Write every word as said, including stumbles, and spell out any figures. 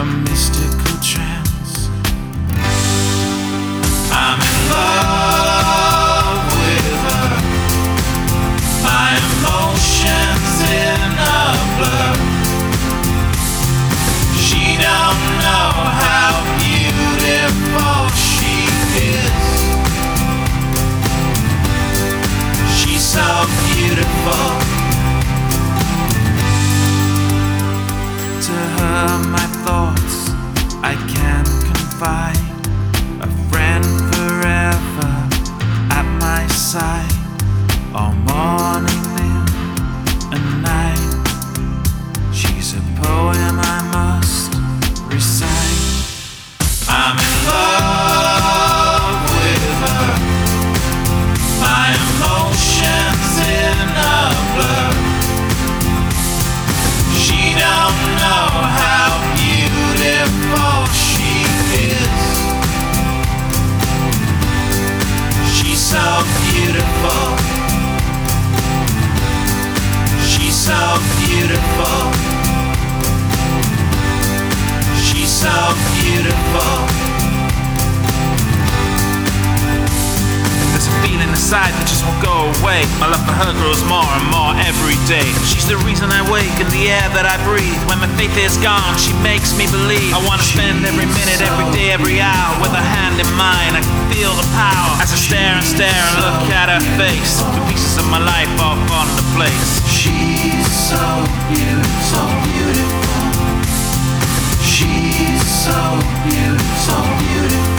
mystical trance. I'm in love with her. My emotions in a blur. She don't know how beautiful she is. She's so beautiful. To her my thoughts I can confide. A friend forever at my side. All morning and night. She's a poem I must recite. I'm in love with her. My emotions in a blur. She don't know how beautiful she is. She's so beautiful. She's so beautiful. She's so beautiful. There's a feeling inside that just won't go away. My love for her grows more and more every day. She's the reason I wake and the air that I breathe. When my faith is gone, she makes me believe. I wanna spend every minute, every day, every hour with her hand in mine. I can feel the power as I stare and stare and look at her face. The pieces of my life all fall into place. She's so beautiful, so beautiful. She's so beautiful, so beautiful.